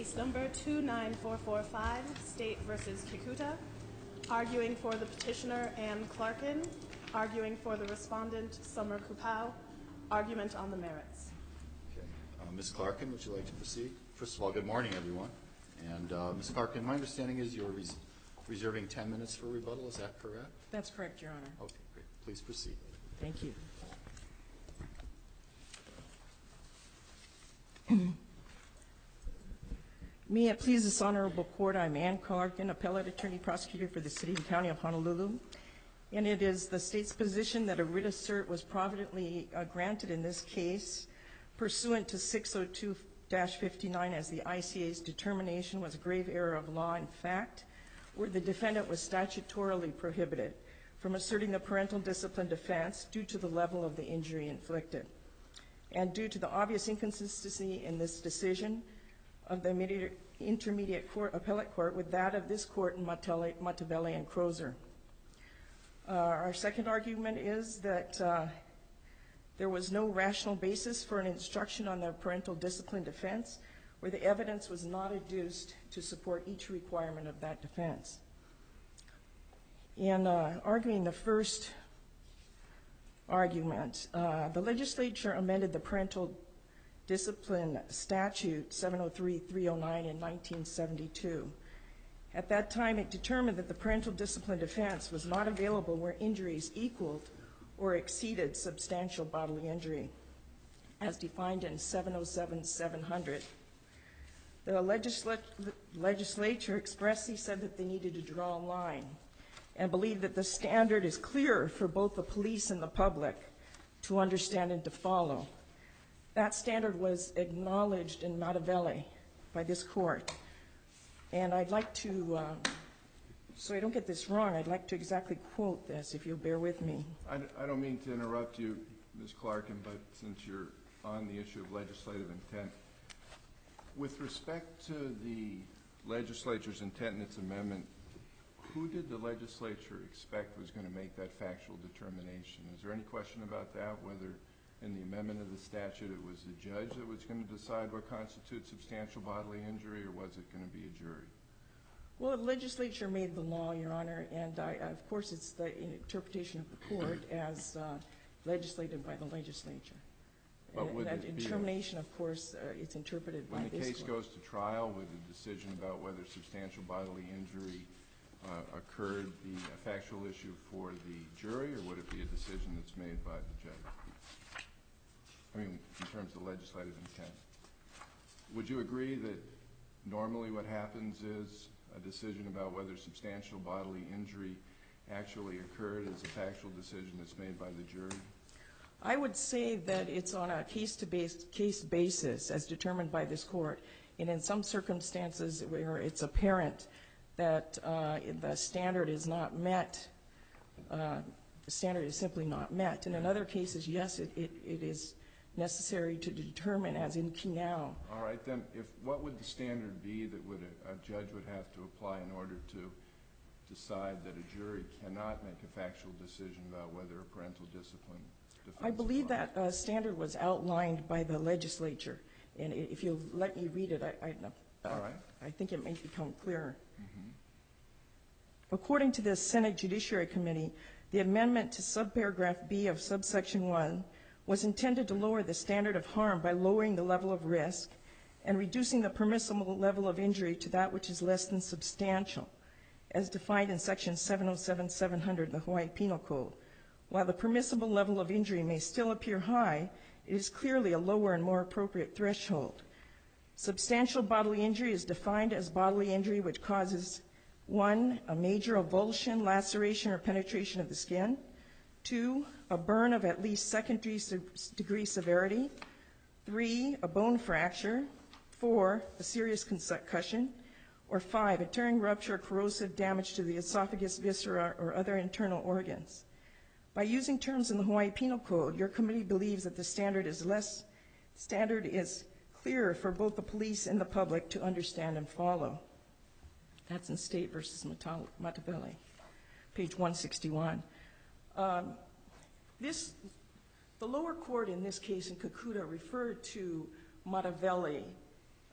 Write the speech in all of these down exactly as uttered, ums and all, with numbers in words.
Case number two nine four four five, State versus Kikuta. Arguing for the petitioner, Ann Clarkin. Arguing for the respondent, Summer Kupau. Argument on the merits. Okay. Uh, Miz Clarkin, would you like to proceed? First of all, good morning, everyone. And uh, Miz Clarkin, my understanding is you're res reserving ten minutes for rebuttal. Is that correct? That's correct, Your Honor. Okay, great. Please proceed. Thank you. May it please this honorable court, I'm Ann Clarkin, appellate attorney prosecutor for the city and county of Honolulu. And it is the state's position that a writ of cert was providently uh, granted in this case pursuant to six oh two dash fifty-nine as the I C A's determination was a grave error of law and fact, where the defendant was statutorily prohibited from asserting the parental discipline defense due to the level of the injury inflicted. And due to the obvious inconsistency in this decision of the intermediate court, appellate court with that of this court in Matabele and Crozer. Uh, our second argument is that uh, there was no rational basis for an instruction on the parental discipline defense where the evidence was not adduced to support each requirement of that defense. In uh, arguing the first argument, uh, the legislature amended the parental discipline statute seven oh three dash three oh nine in nineteen seventy-two. At that time, it determined that the parental discipline defense was not available where injuries equaled or exceeded substantial bodily injury, as defined in seven oh seven dash seven hundred. The legisla legislature expressly said that they needed to draw a line and believed that the standard is clear for both the police and the public to understand and to follow. That standard was acknowledged in Matabele by this court. And I'd like to, uh, so I don't get this wrong, I'd like to exactly quote this, if you'll bear with me. I, I don't mean to interrupt you, Miz Clarkin, but since you're on the issue of legislative intent, with respect to the legislature's intent in its amendment, who did the legislature expect was going to make that factual determination? Is there any question about that, whether in the amendment of the statute it was the judge that was going to decide what constitutes substantial bodily injury, or was it going to be a jury? Well, the legislature made the law, Your Honor, and I, of course it's the interpretation of the court as uh, legislated by the legislature. But would that it be determination, of course, uh, it's interpreted by this court. When the case goes to trial, would the decision about whether substantial bodily injury uh, occurred be a factual issue for the jury, or would it be a decision that's made by the judge? I mean, in terms of legislative intent. Would you agree that normally what happens is a decision about whether substantial bodily injury actually occurred is a factual decision that's made by the jury? I would say that it's on a case-to-base case basis as determined by this court, and in some circumstances where it's apparent that uh, the standard is not met, uh, the standard is simply not met. And in other cases, yes, it, it, it is necessary to determine, as in Kinau. All right, then, if what would the standard be that would a, a judge would have to apply in order to decide that a jury cannot make a factual decision about whether a parental discipline defense I believe applies? that uh, standard was outlined by the legislature, and if you'll let me read it, I, I, uh, All right. I think it may become clearer. Mm-hmm. According to the Senate Judiciary Committee, the amendment to subparagraph B of subsection one was intended to lower the standard of harm by lowering the level of risk and reducing the permissible level of injury to that which is less than substantial, as defined in section seven oh seven dash seven hundred of the Hawaii Penal Code. While the permissible level of injury may still appear high, it is clearly a lower and more appropriate threshold. Substantial bodily injury is defined as bodily injury which causes, one, a major avulsion, laceration, or penetration of the skin, two, a burn of at least second degree severity, three, a bone fracture, four, a serious concussion, or five, a tearing, rupture, or corrosive damage to the esophagus, viscera, or other internal organs. By using terms in the Hawaii Penal Code, your committee believes that the standard is less, standard is clearer for both the police and the public to understand and follow. That's in State versus Matabele, page one sixty-one. Um, this, the lower court in this case in Kikuta referred to Matabele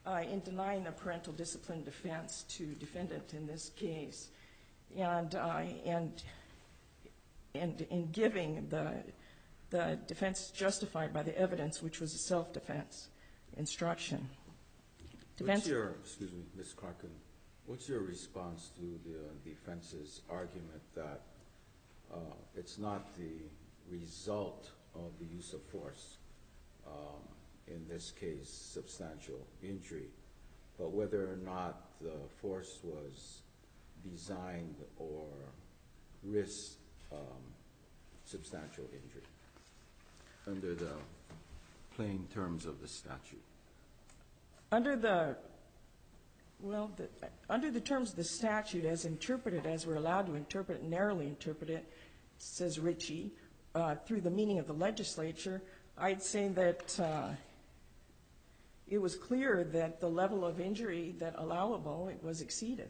uh, in denying a parental discipline defense to defendant in this case, and uh, and and in giving the the defense justified by the evidence, which was a self-defense instruction. Defense. What's your, excuse me, Miz Clarkin, what's your response to the uh, defense's argument that uh, it's not the result of the use of force, um, in this case substantial injury, but whether or not the force was designed or risked um, substantial injury under the plain terms of the statute? Under the, well, the, under the terms of the statute as interpreted, as we're allowed to interpret it, narrowly interpret it, says Ritchie, uh, through the meaning of the legislature, I'd say that uh, it was clear that the level of injury that allowable, it was exceeded.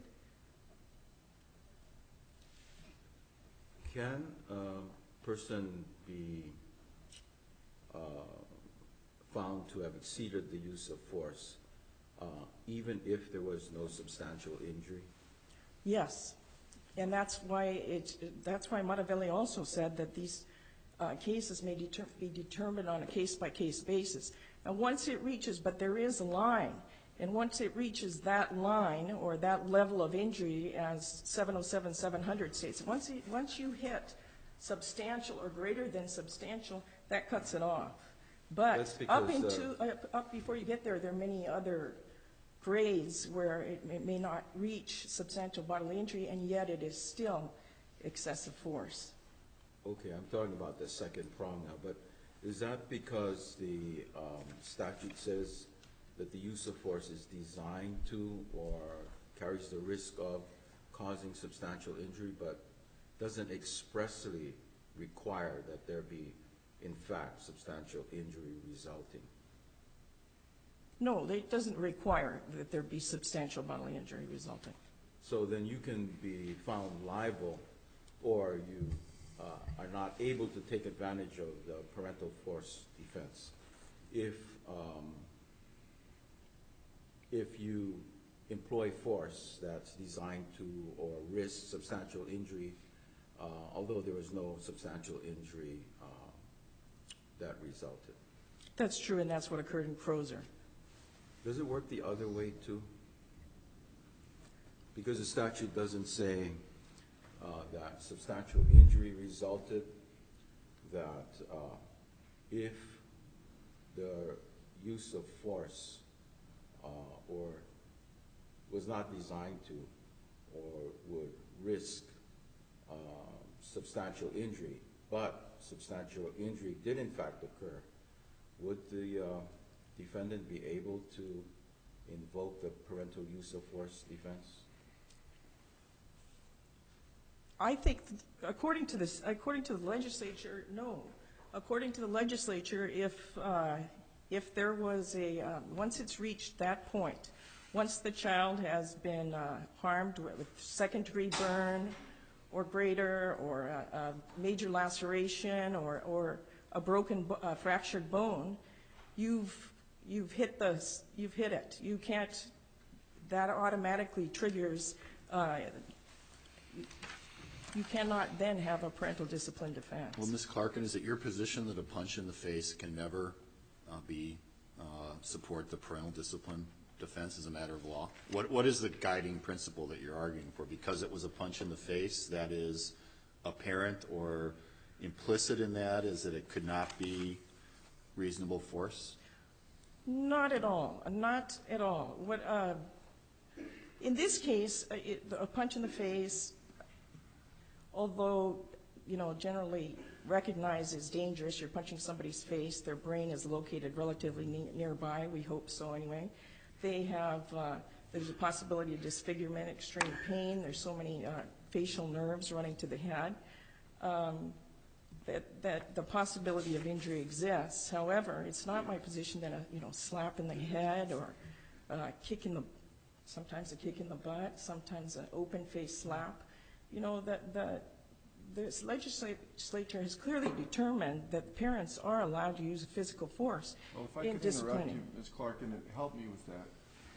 Can a person be uh, found to have exceeded the use of force uh, even if there was no substantial injury? Yes, and that's why it, that's why Mattavelli also said that these uh, cases may deter be determined on a case-by-case basis. And once it reaches, but there is a line, and once it reaches that line or that level of injury, as seven oh seven seven hundred states, once it, once you hit substantial or greater than substantial, that cuts it off. But That's because, up into uh, up, up before you get there, there are many other grades where it may, may not reach substantial bodily injury, and yet it is still excessive force. Okay, I'm talking about the second prong now, but is that because the um, statute says that the use of force is designed to or carries the risk of causing substantial injury, but doesn't expressly require that there be, in fact, substantial injury resulting? No, it doesn't require that there be substantial bodily injury resulting. So then you can be found liable, or you uh, are not able to take advantage of the parental force defense if um, if you employ force that's designed to or risk substantial injury, uh, although there was no substantial injury uh, that resulted. That's true, and that's what occurred in Crozer. Does it work the other way too? Because the statute doesn't say uh, that substantial injury resulted, that uh, if the use of force uh, or was not designed to or would risk uh, substantial injury, but substantial injury did in fact occur, would the uh, defendant be able to invoke the parental use of force defense? I think, according to this, according to the legislature, no. According to the legislature, if uh, if there was a uh, once it's reached that point, once the child has been uh, harmed with second-degree burn or greater, or a, a major laceration, or or a broken, uh, fractured bone, you've you've hit the you've hit it. You can't. That automatically triggers. Uh, You cannot then have a parental discipline defense. Well, Miz Clarkin, is it your position that a punch in the face can never uh, be uh, support the parental discipline defense as a matter of law? What What is the guiding principle that you're arguing for? Because it was a punch in the face, that is apparent or implicit in that is that it could not be reasonable force? Not at all. Not at all. What uh, in this case, uh, it, a punch in the face, although, you know, generally recognized as dangerous, you're punching somebody's face, their brain is located relatively ne nearby, we hope so anyway. They have, uh, there's a possibility of disfigurement, extreme pain, there's so many uh, facial nerves running to the head, um, that, that the possibility of injury exists. However, it's not my position that a, you know, slap in the head or uh, kick in the, sometimes a kick in the butt, sometimes an open face slap, you know, that the, this legislature has clearly determined that parents are allowed to use physical force Well, if I in could interrupt disciplining. you, Miz Clarkin, help me with that.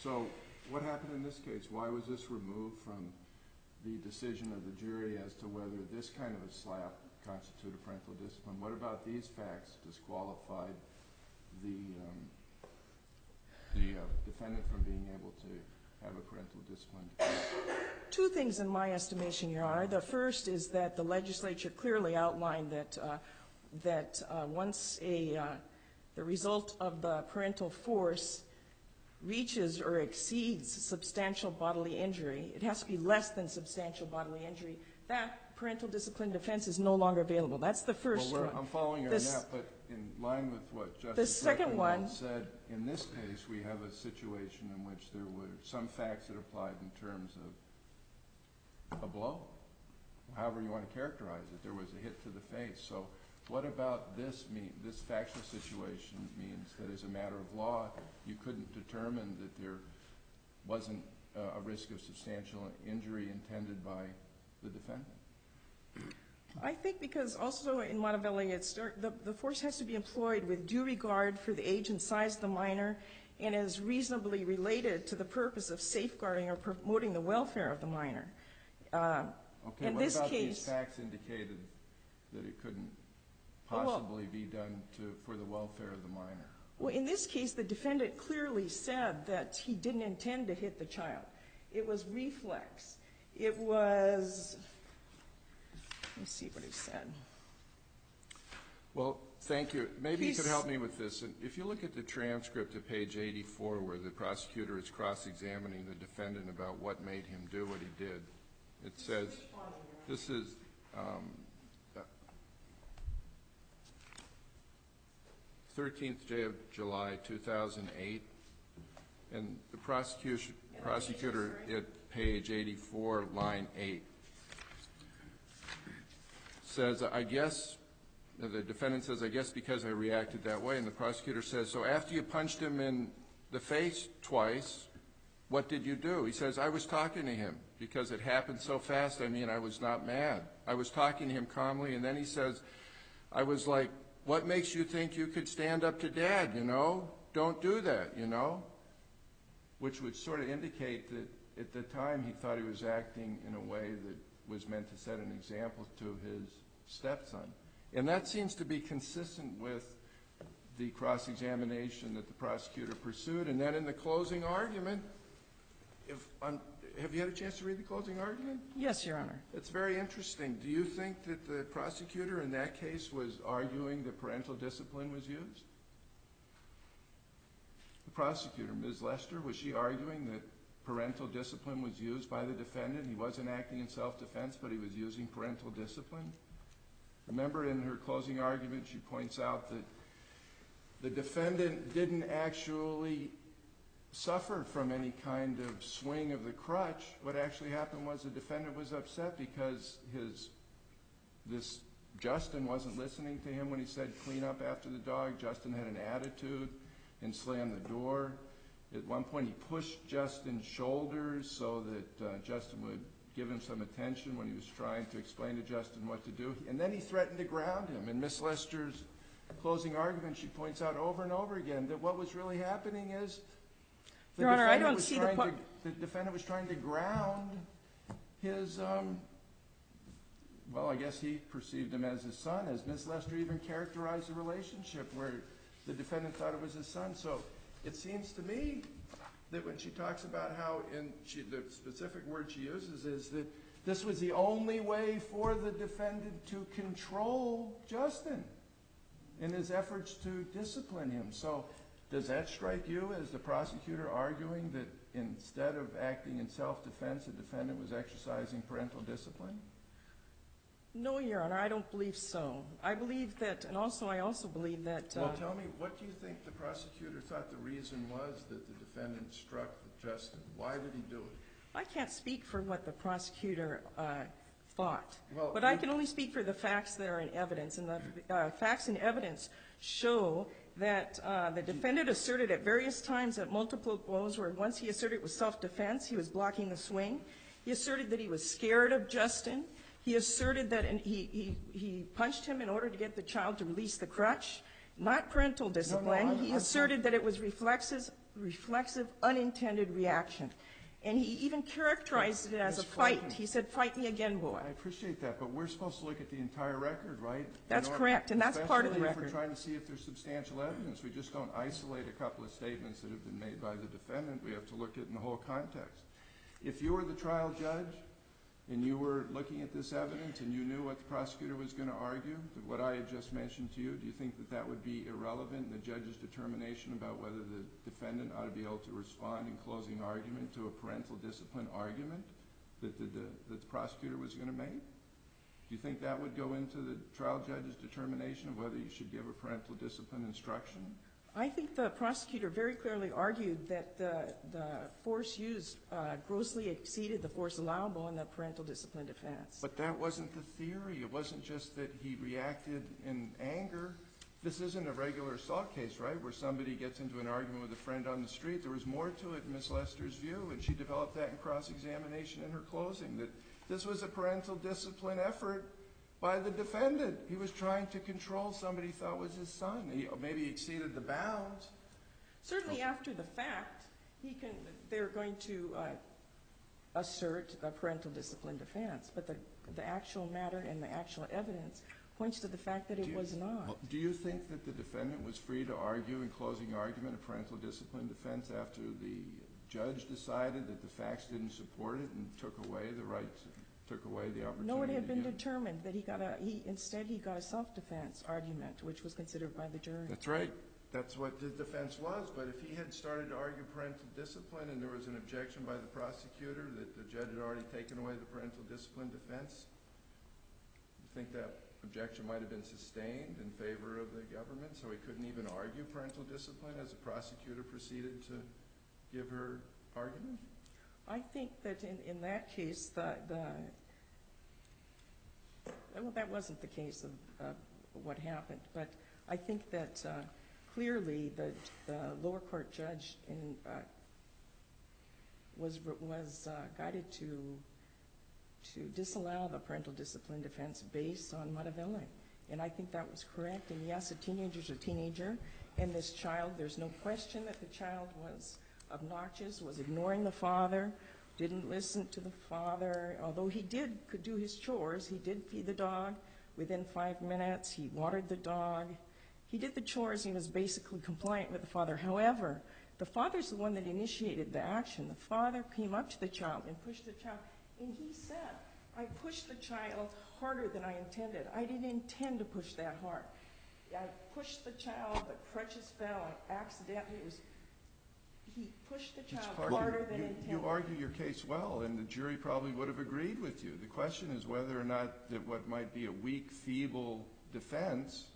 So what happened in this case? Why was this removed from the decision of the jury as to whether this kind of a slap constituted parental discipline? What about these facts disqualified the um, the uh, defendant from being able to have a parental discipline? Two things in my estimation, Your Honor. The first is that the legislature clearly outlined that uh, that uh, once a uh, the result of the parental force reaches or exceeds substantial bodily injury, it has to be less than substantial bodily injury, that parental discipline defense is no longer available. That's the first well, one. I'm following you This- on that, but in line with what Justice The second Breckenwald one- said, in this case, we have a situation in which there were some facts that applied in terms of a blow, however you want to characterize it. There was a hit to the face. So what about this mean, this factual situation means that as a matter of law, you couldn't determine that there wasn't uh, a risk of substantial injury intended by the defendant? I think because also in Montevelli, it's the, the force has to be employed with due regard for the age and size of the minor and is reasonably related to the purpose of safeguarding or promoting the welfare of the minor. Uh, Okay, in what this about case, these facts indicated that it couldn't Well- possibly be done to, for the welfare of the minor? well, in this case, the defendant clearly said that he didn't intend to hit the child. It was reflex. It was, let me see what he said. Well, thank you. Maybe you could He's- help me with this. And if you look at the transcript at page eighty-four, where the prosecutor is cross-examining the defendant about what made him do what he did, it says, this is um, thirteenth day of July, two thousand eight, and the prosecution, prosecutor at page eighty-four, line eight, says, I guess, the defendant says, I guess because I reacted that way, and the prosecutor says, so after you punched him in the face twice, what did you do? He says, I was talking to him because it happened so fast. I mean, I was not mad. I was talking to him calmly, and then he says, I was like, what makes you think you could stand up to Dad, you know? Don't do that, you know? Which would sort of indicate that at the time he thought he was acting in a way that was meant to set an example to his stepson. And that seems to be consistent with the cross-examination that the prosecutor pursued. And then in the closing argument, if um, have you had a chance to read the closing argument? Yes, Your Honor. It's very interesting. Do you think that the prosecutor in that case was arguing that parental discipline was used? The prosecutor, Miz Lester, was she arguing that parental discipline was used by the defendant? He wasn't acting in self-defense, but he was using parental discipline? Remember in her closing argument, she points out that the defendant didn't actually suffer from any kind of swing of the crutch. What actually happened was the defendant was upset because his this Justin wasn't listening to him when he said clean up after the dog. Justin had an attitude and slammed the door. At one point he pushed Justin's shoulders so that uh, Justin would give him some attention when he was trying to explain to Justin what to do. And then he threatened to ground him. In Miss Lester's closing argument, she points out over and over again that what was really happening is the Your Honor, I defendant don't was see the trying po- to, the defendant was trying to ground his, um, well, I guess he perceived him as his son, as Miss Lester even characterized the relationship where the defendant thought it was his son. So it seems to me that when she talks about how, in she, the specific word she uses is that this was the only way for the defendant to control Justin in his efforts to discipline him. So does that strike you as the prosecutor arguing that instead of acting in self-defense, the defendant was exercising parental discipline? No, Your Honor, I don't believe so. I believe that, and also I also believe that. Uh, Well, tell me, what do you think the prosecutor thought the reason was that the defendant struck Justin? Why did he do it? I can't speak for what the prosecutor uh, thought, Well, but I you- can only speak for the facts that are in evidence, and the uh, facts and evidence show that uh, the defendant asserted at various times that multiple blows where once he asserted it was self-defense, he was blocking the swing. He asserted that he was scared of Justin. He asserted that and he, he, he punched him in order to get the child to release the crutch, not parental discipline. I'm- he I'm asserted that it was reflexes. reflexive, unintended reaction. And he even characterized it as a Miz fight. Clarkin. He said, "Fight me again, boy." I appreciate that, but we're supposed to look at the entire record, right? That's You know, correct, and that's part of the Especially if record. we're trying to see if there's substantial evidence. We just don't isolate a couple of statements that have been made by the defendant. We have to look at it in the whole context. If you were the trial judge and you were looking at this evidence and you knew what the prosecutor was going to argue, what I had just mentioned to you, do you think that that would be irrelevant in the judge's determination about whether the defendant ought to be able to respond in closing argument to a parental discipline argument that the, the, that the prosecutor was going to make? Do you think that would go into the trial judge's determination of whether you should give a parental discipline instruction? I think the prosecutor very clearly argued that the, the force used uh, grossly exceeded the force allowable in the parental discipline defense. But that wasn't the theory. It wasn't just that he reacted in anger. This isn't a regular assault case, right, where somebody gets into an argument with a friend on the street. There was more to it in Miz Lester's view, and she developed that in cross-examination in her closing, that this was a parental discipline effort by the defendant. He was trying to control somebody he thought was his son. He maybe exceeded the bounds. Certainly after the fact, he can, they're going to uh, assert a parental discipline defense, but the, the actual matter and the actual evidence points to the fact that it Do you- was not. Do you think that the defendant was free to argue in closing argument a parental discipline defense after the judge decided that the facts didn't support it and took away the right, took away the opportunity? No, it had to been give it? determined that he got a, he, instead he got a self-defense argument, which was considered by the jury. That's right. That's what the defense was. But if he had started to argue parental discipline and there was an objection by the prosecutor that the judge had already taken away the parental discipline defense, you think that objection might have been sustained in favor of the government, so he couldn't even argue parental discipline as the prosecutor proceeded to give her argument? I think that in, in that case, the, the, well, that wasn't the case of uh, what happened, but I think that uh, clearly the, the lower court judge in, uh, was, was uh, guided to to disallow the parental discipline defense based on Machiavelli. And I think that was correct. And yes, a teenager's a teenager. And this child, there's no question that the child was obnoxious, was ignoring the father, didn't listen to the father. Although he did, could do his chores, he did feed the dog within five minutes. He watered the dog. He did the chores. He was basically compliant with the father. However, the father's the one that initiated the action. The father came up to the child and pushed the child. And he said, I pushed the child harder than I intended. I didn't intend to push that hard. I pushed the child, the crutches fell, I accidentally, it was, he pushed the child Miz Clarkin, harder than you, intended. you argue your case well, and the jury probably would have agreed with you. The question is whether or not that what might be a weak, feeble defense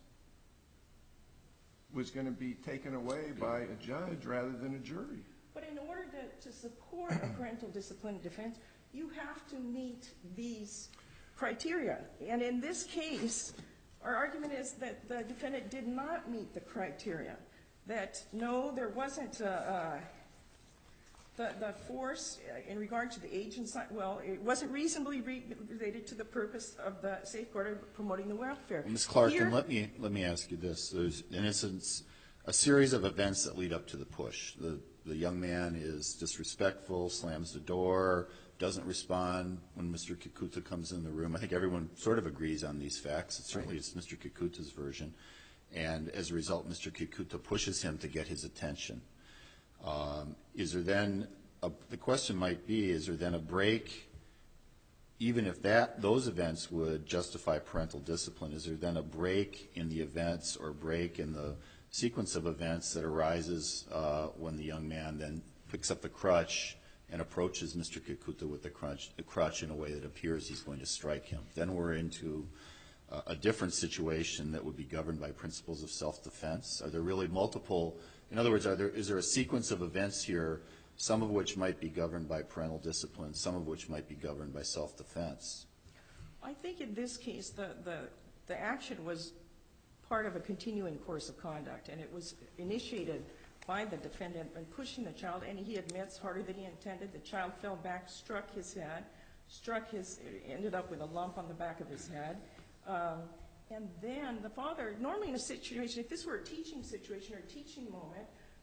was going to be taken away by a judge rather than a jury. But in order to, to support a parental discipline defense, you have to meet these criteria. And in this case, our argument is that the defendant did not meet the criteria. That, no, there wasn't a, uh, the, the force in regard to the age and size, well, it wasn't reasonably re related to the purpose of the safeguard of promoting the welfare. Miz Clarkin, Here- let me, let me ask you this. There's, in essence, a series of events that lead up to the push. The, the young man is disrespectful, slams the door, doesn't respond when Mister Kikuta comes in the room. I think everyone sort of agrees on these facts. It certainly is Mister Kikuta's version. And as a result, Mister Kikuta pushes him to get his attention. Um, is there then, a, the question might be, is there then a break, even if that those events would justify parental discipline, is there then a break in the events or break in the sequence of events that arises uh, when the young man then picks up the crutch and approaches Mister Kikuta with the crutch, the crutch in a way that appears he's going to strike him? Then we're into uh, a different situation that would be governed by principles of self-defense. Are there really multiple, in other words, are there, is there a sequence of events here, some of which might be governed by parental discipline, some of which might be governed by self-defense? I think in this case, the, the, the action was part of a continuing course of conduct, and it was initiated by the defendant in pushing the child, and he admits harder than he intended. The child fell back, struck his head, struck his, ended up with a lump on the back of his head. Um, and then the father, normally in a situation, if this were a teaching situation or a teaching moment,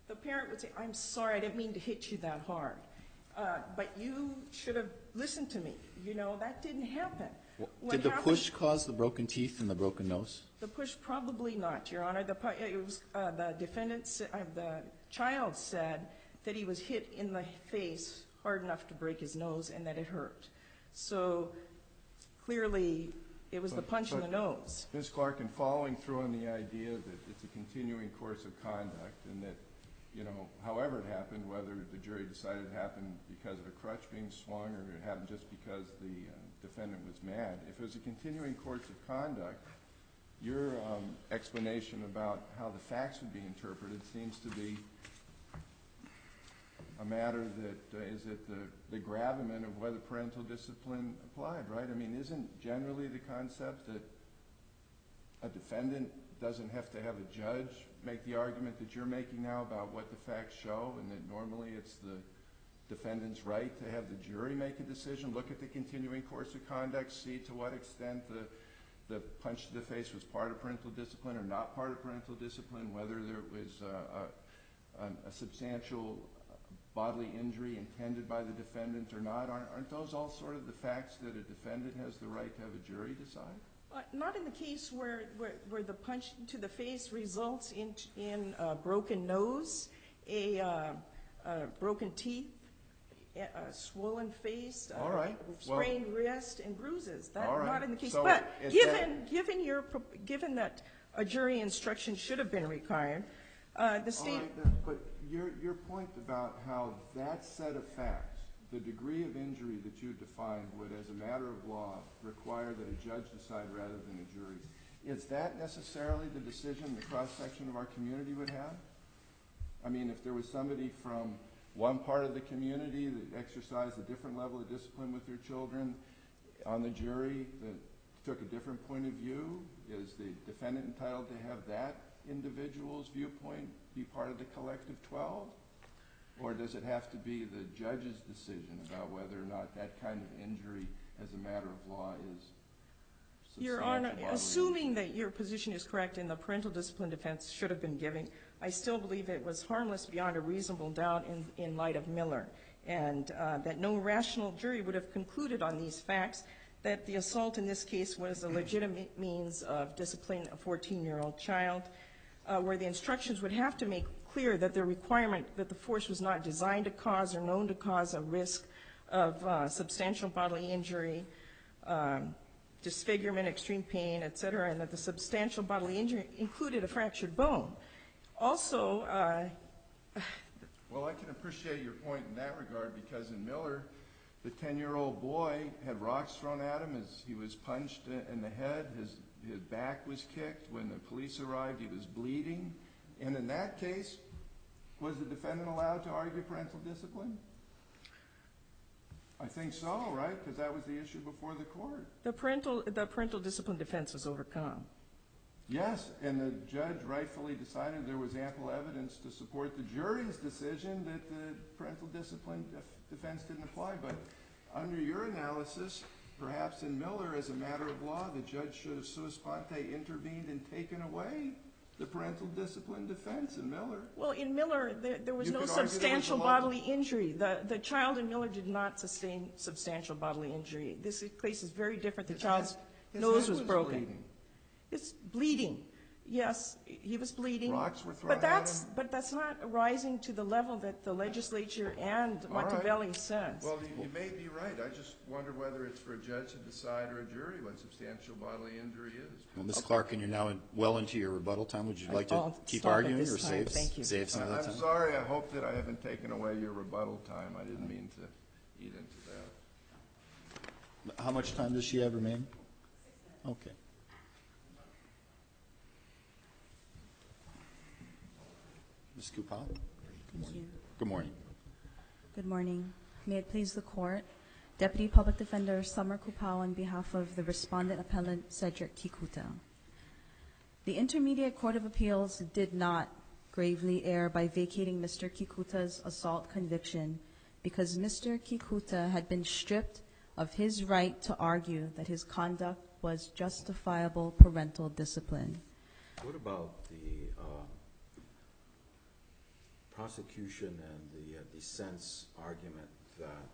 the parent would say, I'm sorry, I didn't mean to hit you that hard. Uh, but you should have listened to me. You know, that didn't happen. What Did the happened- push cause the broken teeth and the broken nose? The push, probably not, Your Honor. The, pu- it was, uh, the defendant, s- uh, the child said that he was hit in the face hard enough to break his nose and that it hurt. So clearly, it was the But- punch in the but- nose. Miz Clark, in following through on the idea that it's a continuing course of conduct and that, you know, however it happened, whether the jury decided it happened because of a crutch being swung or it happened just because the uh, defendant was mad, if it was a continuing course of conduct, your um, explanation about how the facts would be interpreted seems to be a matter that uh, is at the, the gravamen of whether parental discipline applied, right? I mean, isn't generally the concept that a defendant doesn't have to have a judge make the argument that you're making now about what the facts show, and that normally it's the defendant's right to have the jury make a decision, look at the continuing course of conduct, see to what extent the, the punch to the face was part of parental discipline or not part of parental discipline, whether there was a, a, a substantial bodily injury intended by the defendant or not. Aren't, aren't those all sort of the facts that a defendant has the right to have a jury decide? Uh, Not in the case where, where, where the punch to the face results in, in a broken nose, a, uh, uh, broken teeth, a, a swollen face, All uh, right. sprained wrist, and bruises. That, All right. not in the case. So But is given, given your, pro- given that a jury instruction should have been required, uh, the All state. right, then, but your, your point about how that set of facts, the degree of injury that you defined would, as a matter of law, require that a judge decide rather than a jury, is that necessarily the decision the cross-section of our community would have? I mean, if there was somebody from one part of the community that exercised a different level of discipline with their children on the jury that took a different point of view, is the defendant entitled to have that individual's viewpoint be part of the collective twelve? Or does it have to be the judge's decision about whether or not that kind of injury as a matter of law is substantial? Your Honor, bodily assuming injury? that your position is correct and the parental discipline defense should have been given, I still believe it was harmless beyond a reasonable doubt in, in light of Miller, and uh, that no rational jury would have concluded on these facts that the assault in this case was a legitimate means of disciplining a fourteen-year-old child, uh, where the instructions would have to make clear that the requirement that the force was not designed to cause or known to cause a risk of uh, substantial bodily injury, um, disfigurement, extreme pain, et cetera, and that the substantial bodily injury included a fractured bone. Also, uh, Well, I can appreciate your point in that regard, because in Miller, the ten-year-old boy had rocks thrown at him as he was punched in the head. His, his back was kicked. When the police arrived, he was bleeding. And in that case, was the defendant allowed to argue parental discipline? I think so, right? Because that was the issue before the court. the parental, the parental discipline defense was overcome. Yes, and the judge rightfully decided there was ample evidence to support the jury's decision that the parental discipline def defense didn't apply. But under your analysis, perhaps in Miller, as a matter of law, the judge should have sua sponte intervened and taken away the parental discipline defense in Miller. Well, in Miller, there, there was You no could argue there was a substantial level- bodily injury. The, the child in Miller did not sustain substantial bodily injury. This case is very different. The His child's head- his nose head was broken. bleeding. It's bleeding. Yes, he was bleeding. Rocks were thrown But at that's, him. but that's not rising to the level that the legislature and All right. Montebello says. Well, you, you may be right. I just wonder whether it's for a judge to decide or a jury what substantial bodily injury is. Well, Miz Clark, and you're now in, well into your rebuttal time. Would you like to I'll keep stop at arguing this or time. save, Thank you. save some of I- that I'm time? sorry. I hope that I haven't taken away your rebuttal time. I didn't mean to eat into that. How much time does she have remaining? Okay. Miz Kupal? Thank you. Good morning. Good morning. May it please the Court. Deputy Public Defender Summer Kupal on behalf of the Respondent Appellant Cedric Kikuta. The Intermediate Court of Appeals did not gravely err by vacating Mister Kikuta's assault conviction because Mister Kikuta had been stripped of his right to argue that his conduct was justifiable parental discipline. What about the uh, prosecution and the uh, defense argument that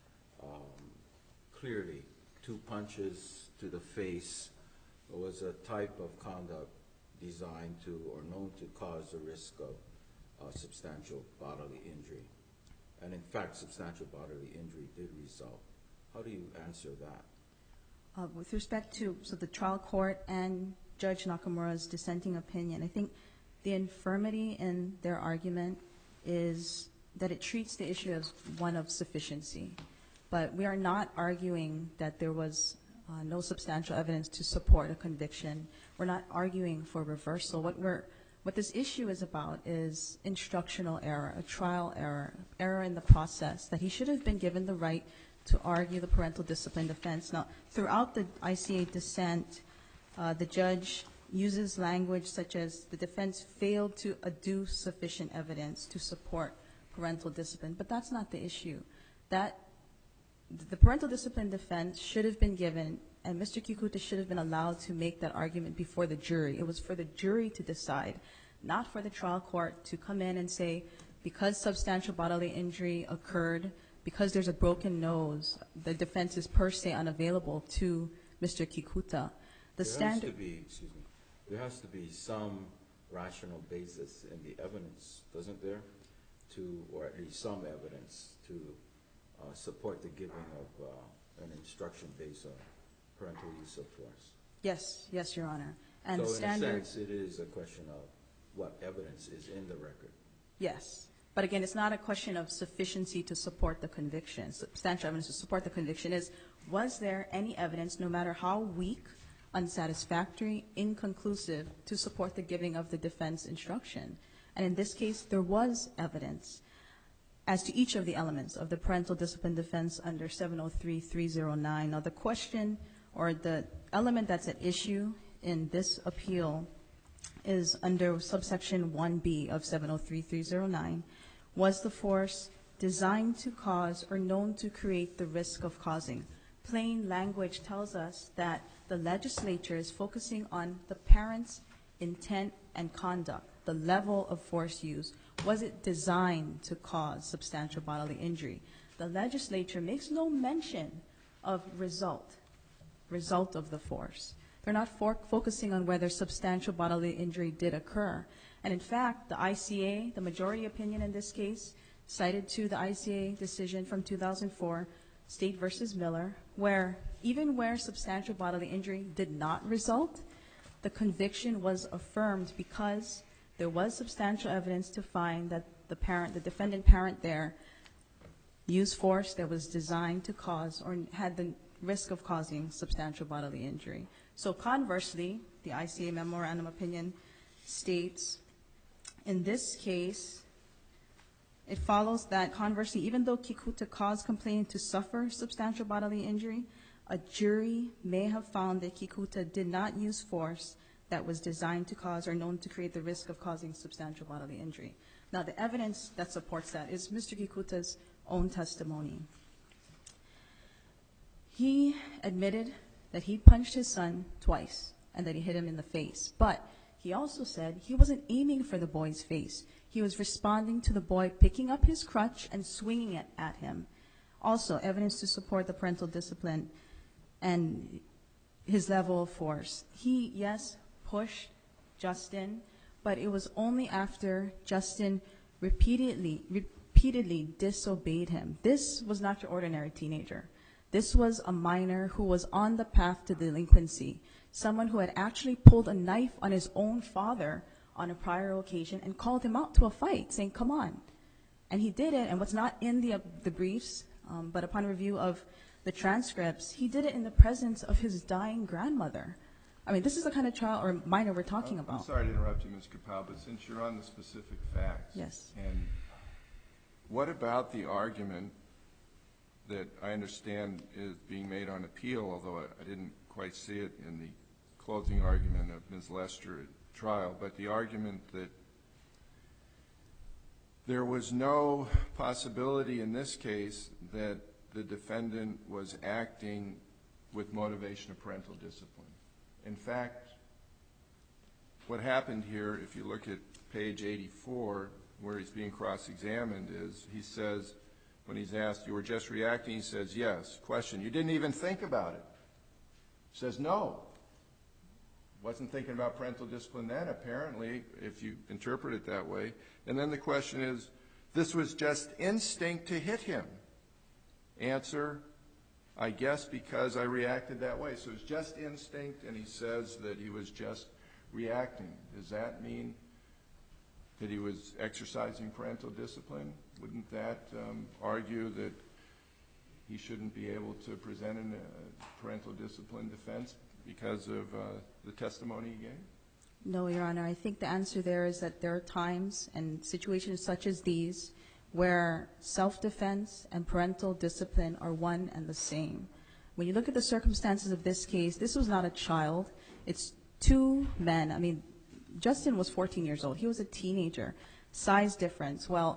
um, clearly two punches to the face was a type of conduct designed to or known to cause the risk of uh, substantial bodily injury. And in fact, substantial bodily injury did result. How do you answer that? Uh, with respect to so the trial court and Judge Nakamura's dissenting opinion, I think the infirmity in their argument is that it treats the issue as one of sufficiency. But we are not arguing that there was uh, no substantial evidence to support a conviction. We're not arguing for reversal. What we're what this issue is about is instructional error, a trial error, error in the process, that he should have been given the right to argue the parental discipline defense. Now, throughout the I C A dissent, uh, the judge uses language such as the defense failed to adduce sufficient evidence to support parental discipline, but that's not the issue. That the parental discipline defense should have been given, and Mister Kikuta should have been allowed to make that argument before the jury. It was for the jury to decide, not for the trial court to come in and say, because substantial bodily injury occurred, because there's a broken nose, the defense is per se unavailable to Mister Kikuta. The there standard has to be, excuse me, there has to be some rational basis in the evidence, doesn't there, to, or at least some evidence to uh, support the giving of uh, an instruction based on parental use of force. Yes, yes, Your Honor. And so the standard, in a sense, it is a question of what evidence is in the record. yes. But again, it's not a question of sufficiency to support the conviction. Substantial evidence to support the conviction is, was there any evidence, no matter how weak, unsatisfactory, inconclusive, to support the giving of the defense instruction? And in this case, there was evidence as to each of the elements of the parental discipline defense under seven oh three dash three oh nine. Now, the question or the element that's at issue in this appeal is under subsection one B of seven oh three dash three oh nine. Was the force designed to cause or known to create the risk of causing? Plain language tells us that the legislature is focusing on the parent's intent and conduct, the level of force used. Was it designed to cause substantial bodily injury? The legislature makes no mention of result, result of the force. They're not for focusing on whether substantial bodily injury did occur. And in fact, the I C A, the majority opinion in this case, cited to the I C A decision from two thousand four, State versus Miller, where even where substantial bodily injury did not result, the conviction was affirmed because there was substantial evidence to find that the parent, the defendant parent there, used force that was designed to cause or had the risk of causing substantial bodily injury. So conversely, the I C A memorandum opinion states, in this case, it follows that conversely, even though Kikuta caused complainant to suffer substantial bodily injury, a jury may have found that Kikuta did not use force that was designed to cause or known to create the risk of causing substantial bodily injury. Now, the evidence that supports that is Mister Kikuta's own testimony. He admitted that he punched his son twice and that he hit him in the face, but he also said he wasn't aiming for the boy's face. He was responding to the boy picking up his crutch and swinging it at him. Also, evidence to support the parental discipline and his level of force. He, yes, pushed Justin, but it was only after Justin repeatedly, repeatedly disobeyed him. This was not your ordinary teenager. This was a minor who was on the path to delinquency, someone who had actually pulled a knife on his own father on a prior occasion and called him out to a fight, saying, come on. And he did it, and what's not in the, uh, the briefs, um, but upon review of the transcripts, he did it in the presence of his dying grandmother. I mean, this is the kind of child or minor we're talking I'm, about. I'm sorry to interrupt you, Miz Kapow, but since you're on the specific facts. Yes. And what about the argument that I understand is being made on appeal, although I, I didn't quite see it in the closing argument of Miz Lester at trial, but the argument that there was no possibility in this case that the defendant was acting with motivation of parental discipline. In fact, what happened here, if you look at page eighty-four, where he's being cross-examined is he says, when he's asked, you were just reacting, he says, yes. Question, you didn't even think about it. He says, no. Wasn't thinking about parental discipline then, apparently, if you interpret it that way. And then the question is, this was just instinct to hit him. Answer, I guess because I reacted that way. So it's just instinct, and he says that he was just reacting. Does that mean that he was exercising parental discipline? Wouldn't that um, argue that he shouldn't be able to present a parental discipline defense because of uh, the testimony he gave? No, Your Honor. I think the answer there is that there are times and situations such as these where self-defense and parental discipline are one and the same. When you look at the circumstances of this case, this was not a child. It's two men. I mean, Justin was fourteen years old. He was a teenager. Size difference. Well,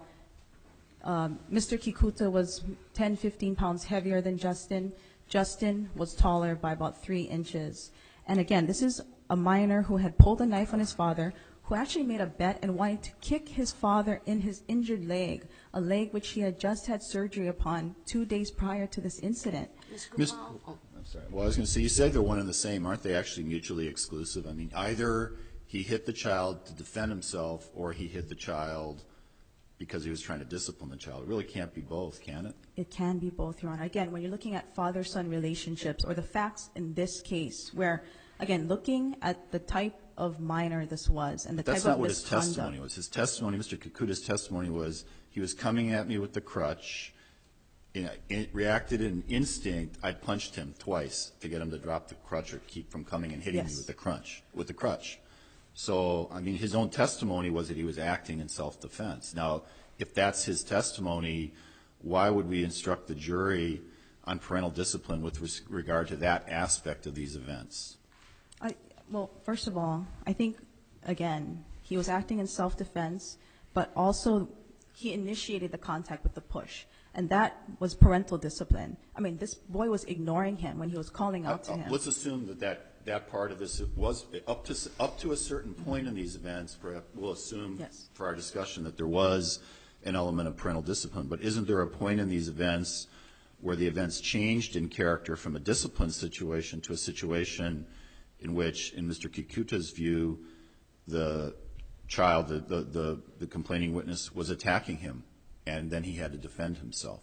um, Mister Kikuta was ten, fifteen pounds heavier than Justin. Justin was taller by about three inches. And again, this is a minor who had pulled a knife on his father, who actually made a bet and wanted to kick his father in his injured leg, a leg which he had just had surgery upon two days prior to this incident. Miz Oh, I'm sorry. Well, I was going to say, you said they're one and the same. Aren't they actually mutually exclusive? I mean, either he hit the child to defend himself or he hit the child because he was trying to discipline the child. It really can't be both, can it? It can be both, Your Honor. Again, when you're looking at father-son relationships or the facts in this case where, again, looking at the type of minor this was and the That's type not of what his misconduct. testimony was. His testimony, Mister Kikuta's testimony was he was coming at me with the crutch. You know, it reacted in instinct. I punched him twice to get him to drop the crutch or keep from coming and hitting Yes. me with the crutch. With the crutch. So, I mean, his own testimony was that he was acting in self-defense. Now, if that's his testimony, why would we instruct the jury on parental discipline with res- regard to that aspect of these events? I, well, first of all, I think, again, he was acting in self-defense, but also he initiated the contact with the push, and that was parental discipline. I mean, this boy was ignoring him when he was calling out to Uh, uh, him. Let's assume that, that that part of this was up to s- up to a certain point in these events. Perhaps we'll assume Yes. for our discussion that there was an element of parental discipline. But isn't there a point in these events where the events changed in character from a discipline situation to a situation in which, in Mister Kikuta's view, the child, the, the, the, the complaining witness, was attacking him, and then he had to defend himself?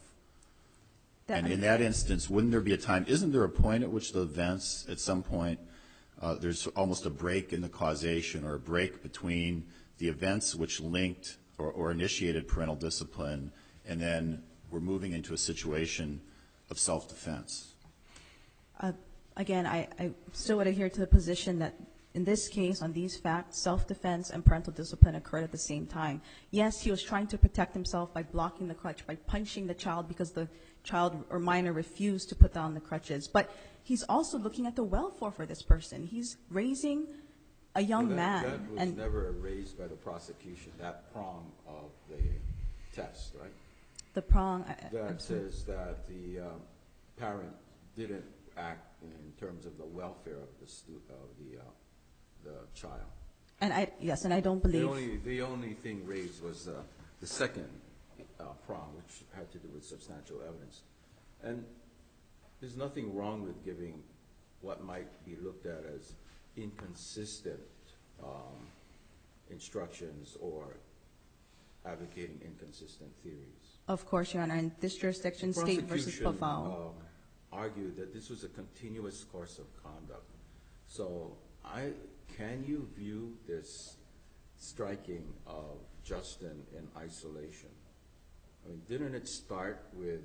That- And in that instance, wouldn't there be a time, isn't there a point at which the events, at some point, uh, there's almost a break in the causation or a break between the events which linked or, or initiated parental discipline, and then we're moving into a situation of self-defense? Uh, again, I, I still would adhere to the position that in this case, on these facts, self-defense and parental discipline occurred at the same time. Yes, he was trying to protect himself by blocking the crutch, by punching the child because the child or minor refused to put down the crutches. But he's also looking at the welfare for this person. He's raising a young Well, that- man. That was and never raised by the prosecution, that prong of the test, right? the prong, I- I- I'm That sorry. says that the um, parent didn't act in terms of the welfare of the stu, of the, uh, the child. And I, yes, and I don't The believe. only, the only thing raised was uh, the second uh, prong, which had to do with substantial evidence. And there's nothing wrong with giving what might be looked at as inconsistent um, instructions or advocating inconsistent theories. Of course, Your Honor, in this jurisdiction, State versus Prosecution, Pafao. um, argued that this was a continuous course of conduct. So I, can you view this striking of Justin in isolation? I mean, didn't it start with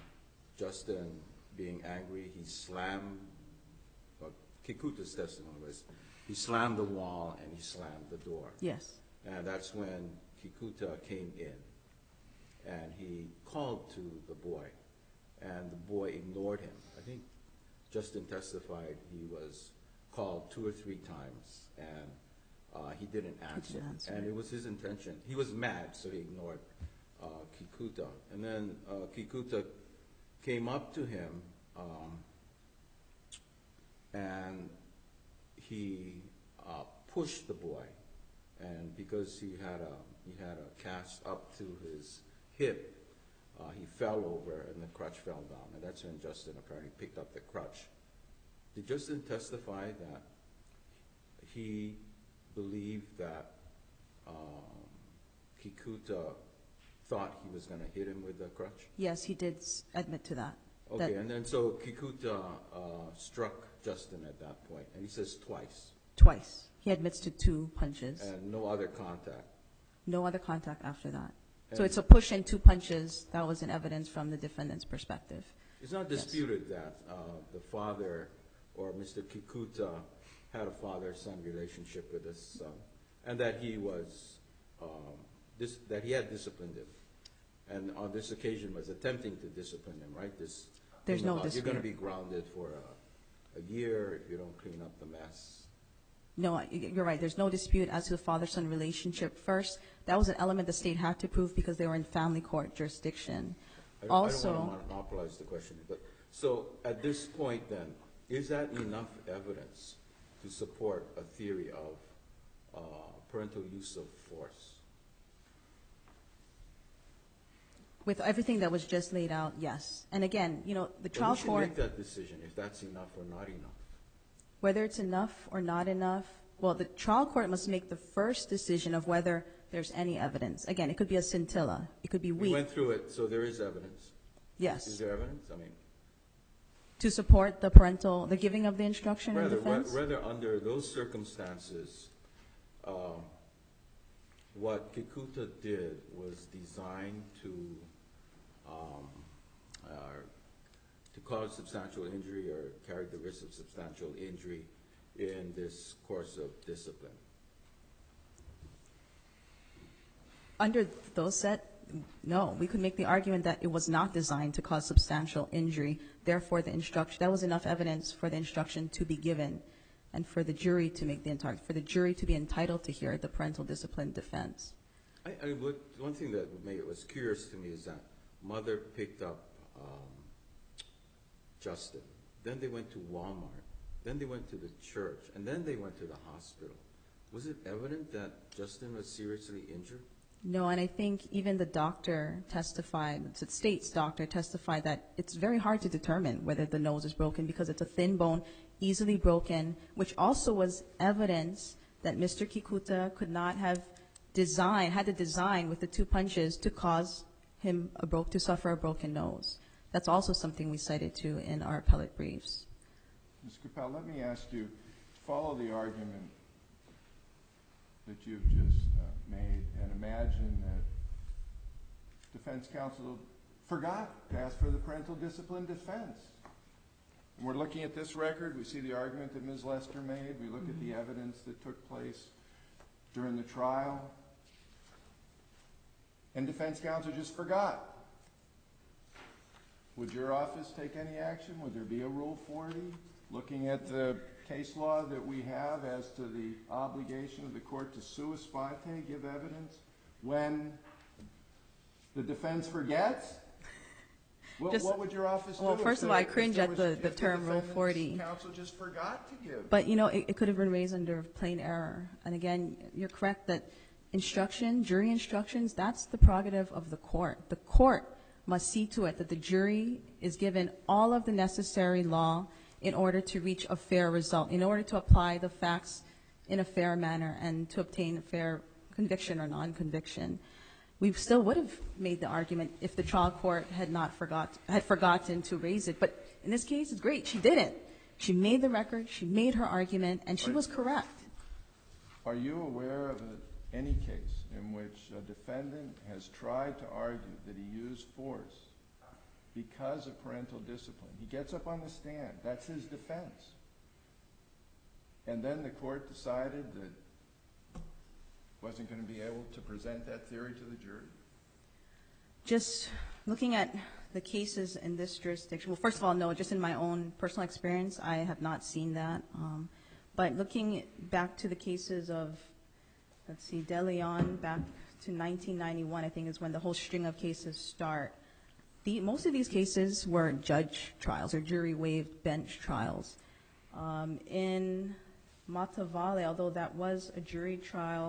Justin being angry? He slammed, well, Kikuta's testimony was, he slammed the wall and he slammed the door. Yes. And that's when Kikuta came in, and he called to the boy, and the boy ignored him. I think Justin testified he was called two or three times, and uh, he didn't answer. didn't answer. And it was his intention. He was mad, so he ignored uh, Kikuta. And then uh, Kikuta came up to him, um, and he uh, pushed the boy. and because he had a he had a cast up to his hip, uh, he fell over and the crutch fell down, and that's when Justin apparently picked up the crutch. Did Justin testify that he believed that um, Kikuta thought he was going to hit him with the crutch? Yes, he did s- admit to that. Okay, That- and then so Kikuta uh, struck Justin at that point, and he says twice, Twice. He admits to two punches. and no other contact. No other contact after that. So And- it's a push and two punches. That was an evidence from the defendant's perspective. It's not Yes. disputed that uh, the father or Mister Kikuta had a father-son relationship with his son, and that he was um, this, that he had disciplined him, and on this occasion was attempting to discipline him. Right? This There's thing no about you're going to dispute. be grounded for a, a year if you don't clean up the mess. No, y- you're right. There's no dispute as to the father-son relationship. First, that was an element the state had to prove because they were in family court jurisdiction. I don't, Also, I don't want to monopolize the question, but so at this point, then, is that enough evidence to support a theory of uh, parental use of force? with everything that was just laid out, yes. And again, you know, the But trial who should court, make that decision if that's enough or not enough? whether it's enough or not enough, well, the trial court must make the first decision of whether there's any evidence. Again, it could be a scintilla. It could be We weak. went through it, so there is evidence. Is Yes. there evidence? I mean, To support the parental, the giving of the instruction in rather, ra- defense? rather under those circumstances, um, what Kikuta did was designed to um, uh, to cause substantial injury or carry the risk of substantial injury in this course of discipline. Under those set, no. We could make the argument that it was not designed to cause substantial injury. Therefore, the instruction, that was enough evidence for the instruction to be given and for the jury to make the entire, for the jury to be entitled to hear the parental discipline defense. I, I would, one thing that made it was curious to me is that mother picked up um, Justin. Then they went to Walmart. Then they went to the church. And then they went to the hospital. Was it evident that Justin was seriously injured? No, and I think even the doctor testified, the state's doctor testified that it's very hard to determine whether the nose is broken because it's a thin bone, easily broken, which also was evidence that Mister Kikuta could not have designed, had to design with the two punches to cause him a broke, to suffer a broken nose. That's also something we cited too in our appellate briefs. Miz Capel, let me ask you, follow the argument that you've just uh, made and imagine that defense counsel forgot to ask for the parental discipline defense. And we're looking at this record, we see the argument that Miz Lester made, we look at the evidence that took place during the trial, and defense counsel just forgot. Would your office take any action? Would there be a Rule forty? Looking at the case law that we have as to the obligation of the court to sua sponte, give evidence, when the defense forgets? What, Just- what would your office do? well, if first of the- all, I if cringe there at was- the- if the term Rule defendant's forty. Counsel just forgot to give. But, you know, it, it could have been raised under plain error. And again, you're correct that instruction, jury instructions, that's the prerogative of the court. The court must see to it that the jury is given all of the necessary law in order to reach a fair result, in order to apply the facts in a fair manner and to obtain a fair conviction or non-conviction. We still would have made the argument if the trial court had not forgot, had forgotten to raise it. But in this case, it's great. She didn't. She made the record, she made her argument, and she was correct. Are you aware of a, any case in which a defendant has tried to argue that he used force because of parental discipline? He gets up on the stand. That's his defense. And then the court decided that wasn't going to be able to present that theory to the jury? Just looking at the cases in this jurisdiction, well, first of all, no, just in my own personal experience, I have not seen that. Um, but looking back to the cases of, let's see, De Leon, back to nineteen ninety-one, I think is when the whole string of cases start. The, most of these cases were judge trials or jury-waived bench trials. Um, in Matavale, although that was a jury trial, the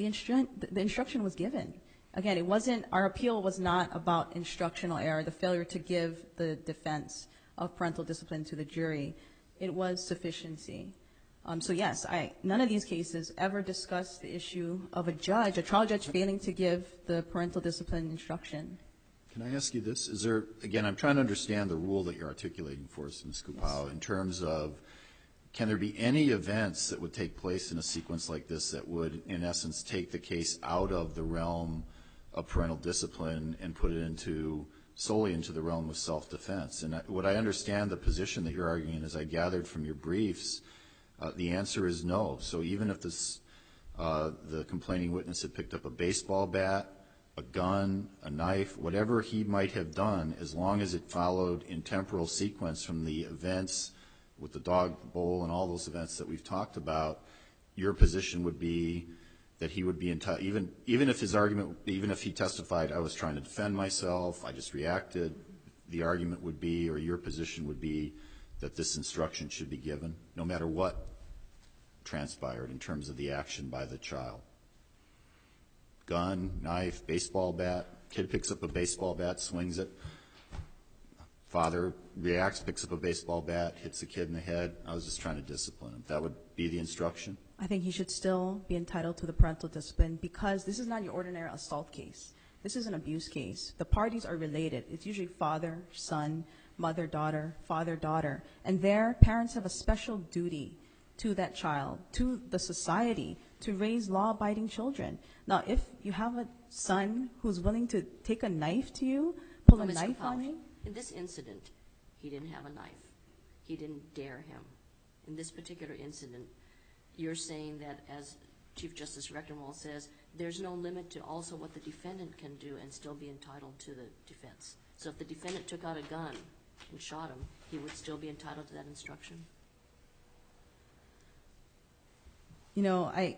the, instru- the instruction was given. Again, it wasn't, our appeal was not about instructional error, the failure to give the defense of parental discipline to the jury. It was sufficiency. Um, so yes, I, none of these cases ever discussed the issue of a judge, a trial judge failing to give the parental discipline instruction. Can I ask you this? Is there, again, I'm trying to understand the rule that you're articulating for us, Miz Kupao, in terms of, can there be any events that would take place in a sequence like this that would, in essence, take the case out of the realm of parental discipline and put it into, solely into the realm of self-defense? And I, what I understand the position that you're arguing, as I gathered from your briefs, uh, the answer is no. So even if this, uh, the complaining witness had picked up a baseball bat, a gun, a knife, whatever he might have done, as long as it followed in temporal sequence from the events with the dog bowl and all those events that we've talked about, your position would be that he would be entitled, even, even if his argument, even if he testified, I was trying to defend myself, I just reacted, the argument would be, or your position would be, that this instruction should be given, no matter what transpired in terms of the action by the child. Gun, knife, baseball bat, kid picks up a baseball bat, swings it, father reacts, picks up a baseball bat, hits the kid in the head. I was just trying to discipline him. That would be the instruction? I think he should still be entitled to the parental discipline because this is not your ordinary assault case. This is an abuse case. The parties are related. It's usually father, son, mother, daughter, father, daughter. And their parents have a special duty to that child, to the society, to raise law-abiding children. Now, if you have a son who's willing to take a knife to you, pull Well, a Miz knife Kupao, on you. in this incident, he didn't have a knife. He didn't dare him. In this particular incident, you're saying that, as Chief Justice Rectenwald says, there's no limit to also what the defendant can do and still be entitled to the defense. So if the defendant took out a gun and shot him, he would still be entitled to that instruction? You know, I,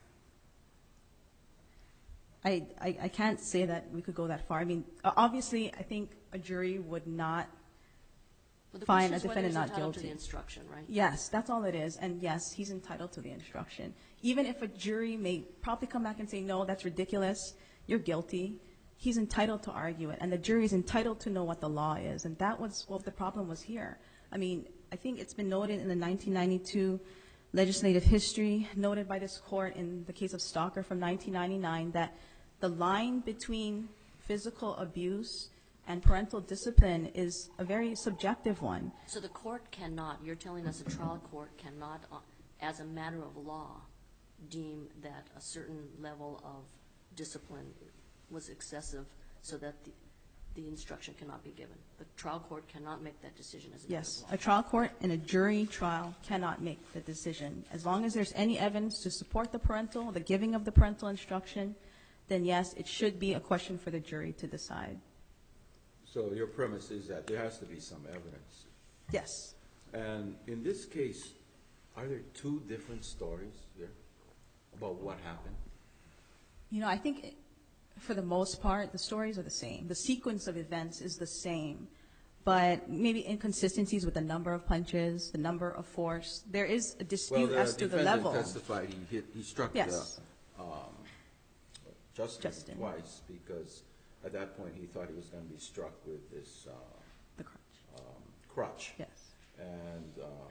I, I, I can't say that we could go that far. I mean, o- obviously, I think a jury would not Well, the find question a is whether defendant he's not entitled to the guilty. instruction, right? Yes, that's all it is. And yes, he's entitled to the instruction. Even if a jury may probably come back and say, no, that's ridiculous, you're guilty, he's entitled to argue it. And the jury is entitled to know what the law is. And that was what the problem was here. I mean, I think it's been noted in the nineteen ninety-two legislative history, noted by this court in the case of Stalker from nineteen ninety-nine, that the line between physical abuse and parental discipline is a very subjective one. So the court cannot, you're telling us a trial court cannot, uh, as a matter of law, deem that a certain level of discipline was excessive so that the, the instruction cannot be given. The trial court cannot make that decision as a matter Yes, of law. a trial court and a jury trial cannot make the decision. As long as there's any evidence to support the parental, the giving of the parental instruction, then yes, it should be a question for the jury to decide. So your premise is that there has to be some evidence. Yes. And in this case, are there two different stories here about what happened? You know, I think it, for the most part, the stories are the same. The sequence of events is the same, but maybe inconsistencies with the number of punches, the number of force. There is a dispute as to the level. Well, the defendant testified he hit, he struck Yes. the, um, Justin, Justin. twice because at that point he thought he was going to be struck with this uh, The crutch. um, crutch. Yes. And um,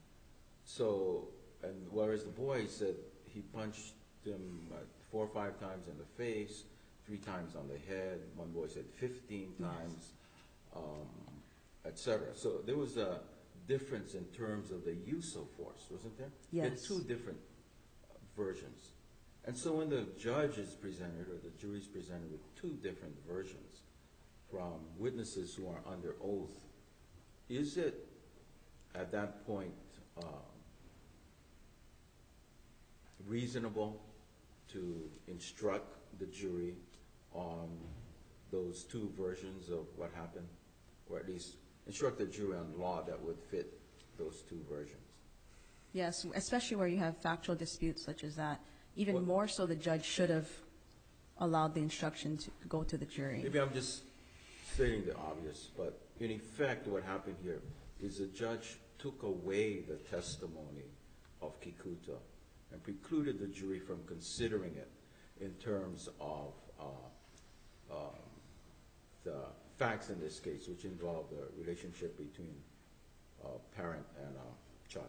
so, and whereas the boy said he punched him uh, four or five times in the face, three times on the head. One boy said fifteen times, um, et cetera. So there was a difference in terms of the use of force, wasn't there? There Yes. two different uh, versions. And so when the judge is presented or the jury is presented with two different versions from witnesses who are under oath, is it at that point um, reasonable to instruct the jury on those two versions of what happened, or at least instruct the jury on law that would fit those two versions? Yes, especially where you have factual disputes such as that. Even What- more so, the judge should have allowed the instruction to go to the jury. Maybe I'm just stating the obvious, but in effect what happened here is the judge took away the testimony of Kikuta and precluded the jury from considering it. in terms of uh, um, the facts in this case, which involve the relationship between uh, parent and uh, child.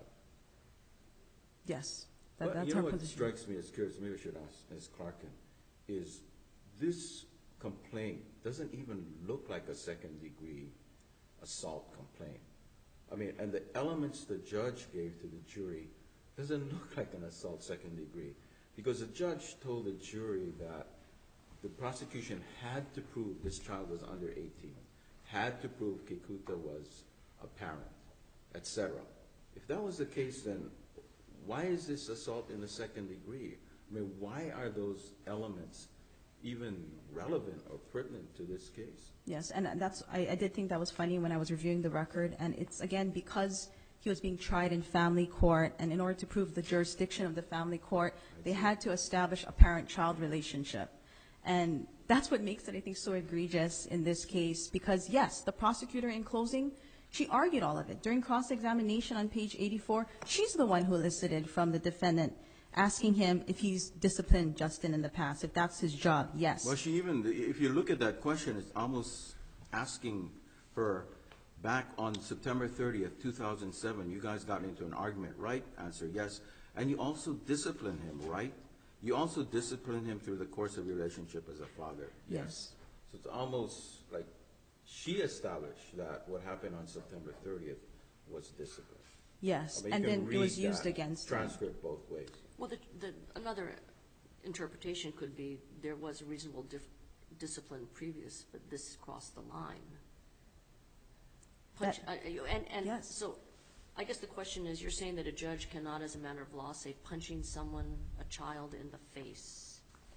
Yes, that, But that's you our know what position. strikes me as curious, maybe I should ask Miz Clarkin, is this complaint doesn't even look like a second-degree assault complaint. I mean, and the elements the judge gave to the jury doesn't look like an assault second degree, because the judge told the jury that the prosecution had to prove this child was under eighteen, had to prove Kikuta was a parent, et cetera. If that was the case, then why is this assault in the second degree? I mean, why are those elements even relevant or pertinent to this case? Yes, and that's, I, I did think that was funny when I was reviewing the record, and it's, again, because he was being tried in family court, and in order to prove the jurisdiction of the family court, they had to establish a parent-child relationship. And that's what makes it, I think, so egregious in this case, because, yes, the prosecutor in closing, she argued all of it. During cross-examination on page eighty-four, she's the one who elicited from the defendant, asking him if he's disciplined Justin in the past, if that's his job. Yes. Well, she even, if you look at that question, it's almost asking her, back on September thirtieth, two thousand seven, you guys got into an argument, right? Answer, yes. And you also disciplined him, right? You also disciplined him through the course of your relationship as a father. Yes. So it's almost like she established that what happened on September thirtieth was discipline. Yes, I mean, and you can then it was read used that against him. transcript both ways. Well, the, the, another interpretation could be there was reasonable dif- discipline previous, but this crossed the line. Punch, That- uh, you- and and yes. so, I guess the question is, you're saying that a judge cannot, as a matter of law, say punching someone, a child, in the face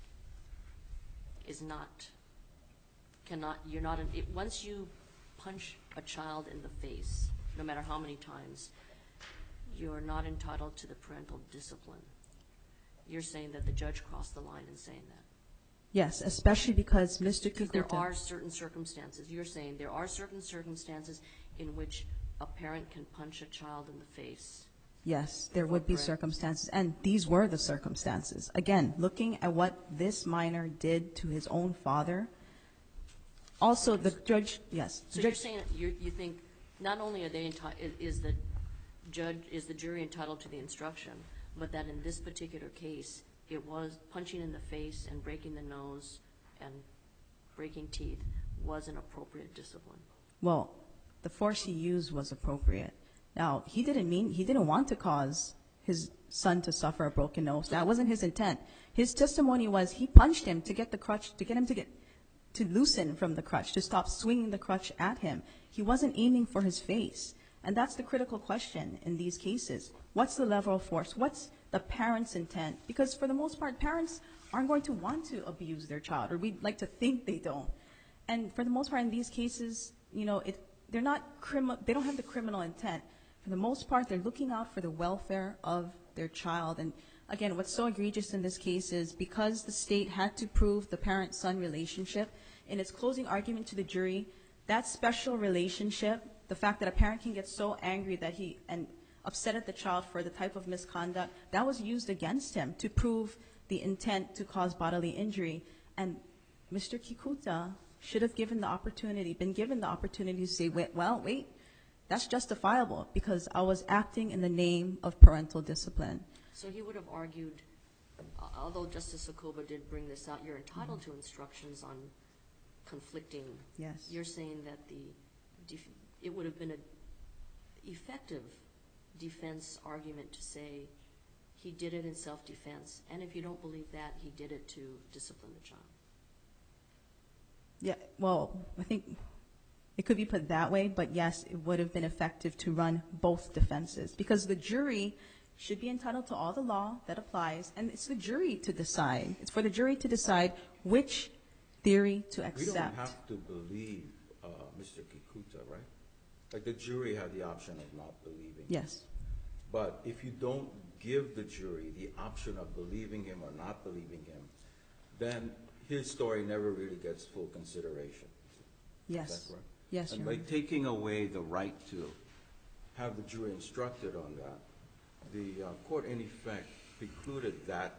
is not, cannot, you're not, an, it, once you punch a child in the face, no matter how many times, you're not entitled to the parental discipline. You're saying that the judge crossed the line in saying that. Yes, especially because Mister Because there Kikuta. are certain circumstances, you're saying there are certain circumstances in which a parent can punch a child in the face. Yes, there would be Correct. circumstances, and these were the circumstances. Again, looking at what this minor did to his own father. Also, the judge, yes. So judge, you're saying, that you you think, not only are they, enti- is- is the judge, is the jury entitled to the instruction, but that in this particular case, it was punching in the face and breaking the nose and breaking teeth was an appropriate discipline. Well, the force he used was appropriate. Now, he didn't mean, he didn't want to cause his son to suffer a broken nose. That wasn't his intent. His testimony was he punched him to get the crutch, to get him to get, to loosen from the crutch, to stop swinging the crutch at him. He wasn't aiming for his face. And that's the critical question in these cases. What's the level of force? What's the parent's intent? Because for the most part, parents aren't going to want to abuse their child, or we'd like to think they don't. And for the most part in these cases, you know, it, they're not criminal, they don't have the criminal intent. For the most part, they're looking out for the welfare of their child. And again, what's so egregious in this case is because the state had to prove the parent-son relationship, in its closing argument to the jury, that special relationship, the fact that a parent can get so angry that he, and upset at the child for the type of misconduct, that was used against him to prove the intent to cause bodily injury. And Mister Kikuta should have given the opportunity, been given the opportunity to say, wait, well, wait, that's justifiable because I was acting in the name of parental discipline. So he would have argued, uh, although Justice Sokoba did bring this out, you're entitled to instructions on conflicting. Yes. You're saying that the def- it would have been an effective defense argument to say he did it in self-defense, and if you don't believe that, he did it to discipline the child. Yeah, well, I think it could be put that way, but yes, it would have been effective to run both defenses because the jury should be entitled to all the law that applies, and it's the jury to decide. It's for the jury to decide which theory to We accept. don't have to believe uh, Mister Kikuta, right? Like the jury had the option of not believing. Yes. But if you don't give the jury the option of believing him or not believing him, then his story never really gets full consideration. Yes. Is that correct? Yes, And Your by Honor. taking away the right to have the jury instructed on that, the uh, court in effect precluded that